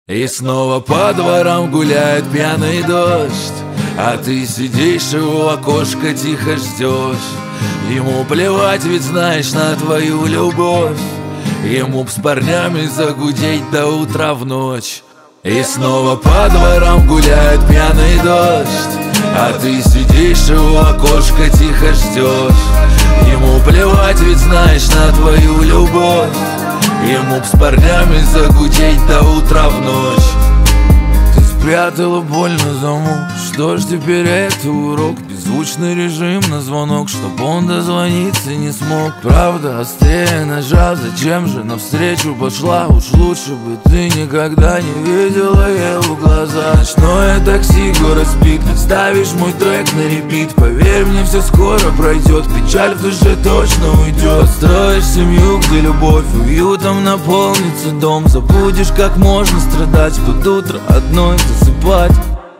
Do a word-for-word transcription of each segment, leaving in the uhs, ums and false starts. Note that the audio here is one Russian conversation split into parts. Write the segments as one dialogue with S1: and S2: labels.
S1: И снова по дворам гуляет пьяный дождь, а ты сидишь и у окошка тихо ждешь. Ему плевать, ведь знаешь, на твою любовь. Ему б с парнями загудеть до утра в ночь. И снова по дворам гуляет пьяный дождь, а ты сидишь и у окошка тихо ждешь. Ему плевать, ведь знаешь, на твою любовь. Ему б с парнями загудеть до утра в ночь. Ты спрятала боль на замок, что ж теперь это урок? Беззвучный режим на звонок, чтоб он дозвониться не смог. Правда острее ножа, зачем же навстречу пошла? Уж лучше бы ты никогда не видела его глаза. Ночное такси, город спит, ставишь мой трек на репит. Поверь мне, все скоро пройдет, печаль в душе точно уйдет. Построишь семью, где любовь уютом наполнится дом. Забудешь, как можно страдать, под утро одной засыпать.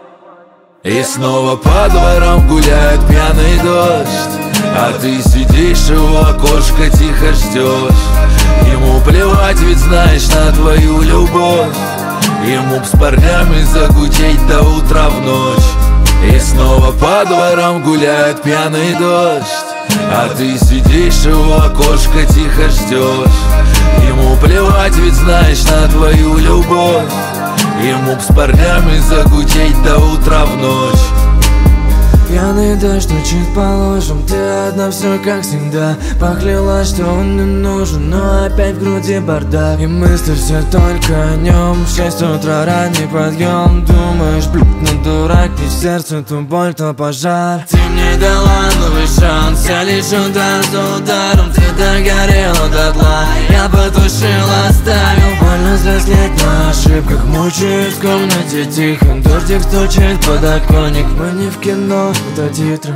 S1: И снова по дворам гуляет пьяный дождь, а ты сидишь и у окошка тихо ждешь. Ему плевать, ведь знаешь, на твою любовь. Ему б с парнями загудеть до утра в ночь. И снова по дворам гуляет пьяный дождь, а ты сидишь и у окошка тихо ждешь. Ему плевать, ведь знаешь, на твою любовь. Ему б с парнями загудеть до утра в ночь.
S2: Пьяный дождь стучит по ложам, ты одна, все как всегда. Поклялась, что он не нужен, но опять в груди бардак. И мысли все только о нем. В шесть утра ранний подъем. Думаешь, блюд, ну дурак, и в сердце то боль, то пожар. Ты мне дала новый шанс, я лишь удар за ударом. Ты догорела дотла, я потушил, оставил. Больно взрослеть на ошибках, мучаюсь в комнате тихо. Дождик стучит в подоконник, мы не в кино, это титры.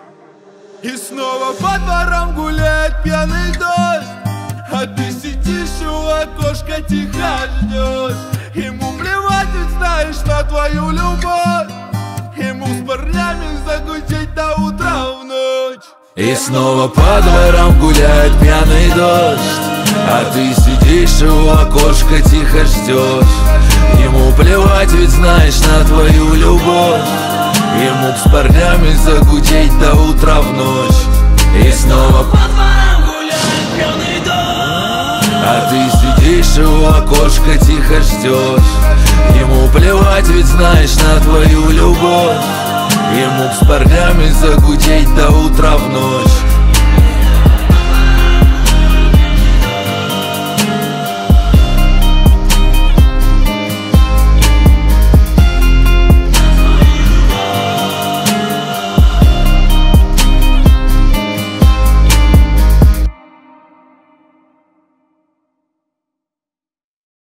S3: И снова по дворам гуляет пьяный дождь, а ты сидишь и у окошка тихо ждешь. Ему плевать, ведь знаешь, на твою любовь. Ему с парнями загудеть до утра в ночь.
S1: И снова по дворам гуляет пьяный дождь, а ты сидишь и у окошка тихо ждешь. Ему плевать, ведь знаешь, на твою любовь. Ему б с парнями загудеть до утра в ночь. И снова по дворам гуляет пьяный дождь, а ты сидишь и у окошка тихо ждешь. Ему плевать, ведь знаешь, на твою любовь. Ему б с парнями загудеть до утра в ночь.